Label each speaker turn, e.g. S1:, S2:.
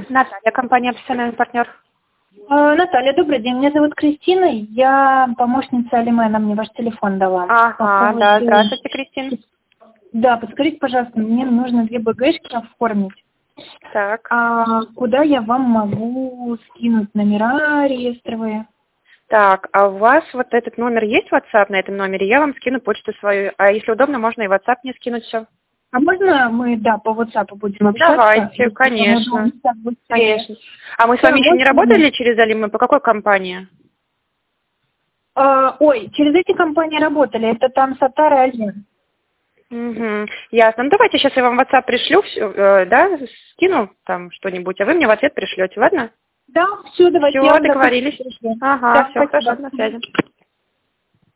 S1: Наталья, компания «Профессиональный партнер».
S2: Наталья, добрый день. Меня зовут Кристина. Я помощница Алиме, она мне ваш телефон дала.
S1: Ага, да, здравствуйте, Кристина.
S2: Да, подскажите, пожалуйста, мне нужно 2 БГшки оформить.
S1: Так.
S2: Куда я вам могу скинуть номера реестровые?
S1: Так, а у вас вот этот номер есть, WhatsApp на этом номере? Я вам скину почту свою. А если удобно, можно и WhatsApp мне скинуть все.
S2: А можно мы, по WhatsApp будем общаться?
S1: Давайте, конечно. Конечно. А мы с вами еще не работали через Алиме? По какой компании?
S2: Через эти компании работали. Это там Сатар и Альин.
S1: Угу. Ясно. Ну, давайте сейчас я вам в WhatsApp пришлю, да, скину там что-нибудь, а вы мне в ответ пришлете, ладно?
S2: Да, все, давайте.
S1: Все, договорились. Ага,
S2: Да,
S1: все,
S2: спасибо.
S1: хорошо, на связи.